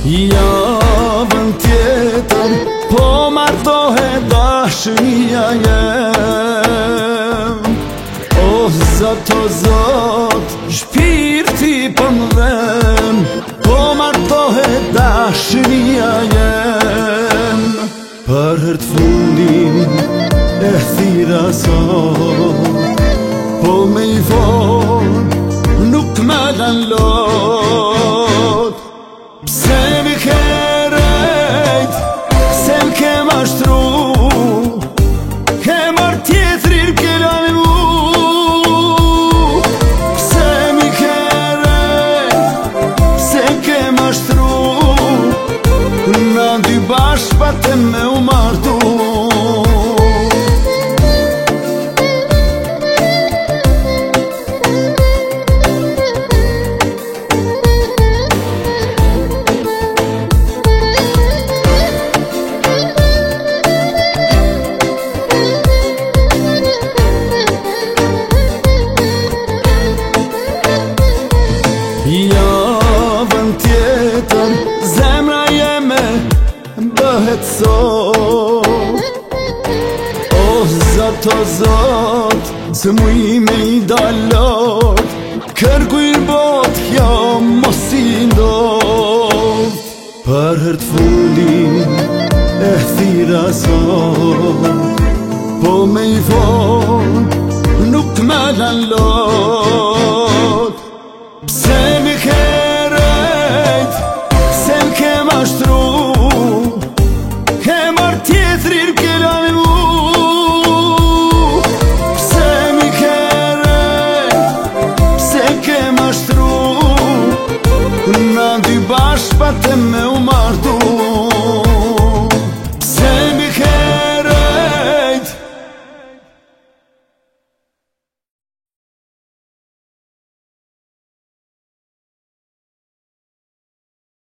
Javën tjetër po martohe dashnia jem. O Zot, o Zot, shpirti po m'dhem, po martohe dashnia jem. Për hërt fundin e thira sot, po me I vol nuk me dan lot. Pse mi ke rejt, pse m'ke mashtru, ke marrë tjetrin ke lani mu. Pse mi ke rejt, pse m'ke mashtru, na dy bashkë patem me u martu. Javën tjetër zemra jeme bëhet sot. O Zot, o Zot, së muj me I dalot, kërkuj bot kjo mos I ndot. Për hërt fundin e thira sot, po me I vol nuk me dan lot. Pse